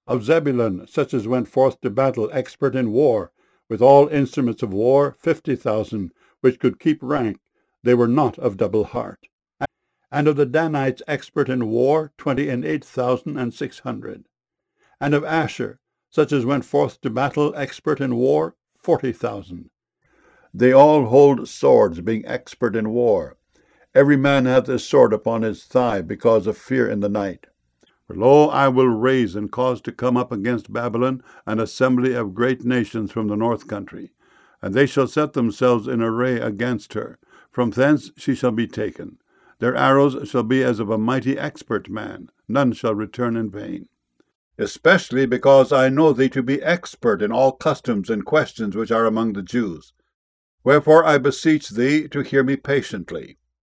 Of Zebulun, such as went forth to battle, expert in war, with all instruments of war, 50,000, which could keep rank, they were not of double heart. And of the Danites, expert in war, 28,600. And of Asher, such as went forth to battle, expert in war, 40,000. They all hold swords, being expert in war. Every man hath his sword upon his thigh, because of fear in the night. For lo, I will raise and cause to come up against Babylon an assembly of great nations from the north country, and they shall set themselves in array against her. From thence she shall be taken. Their arrows shall be as of a mighty expert man. None shall return in vain. Especially because I know thee to be expert in all customs and questions which are among the Jews. Wherefore I beseech thee to hear me patiently.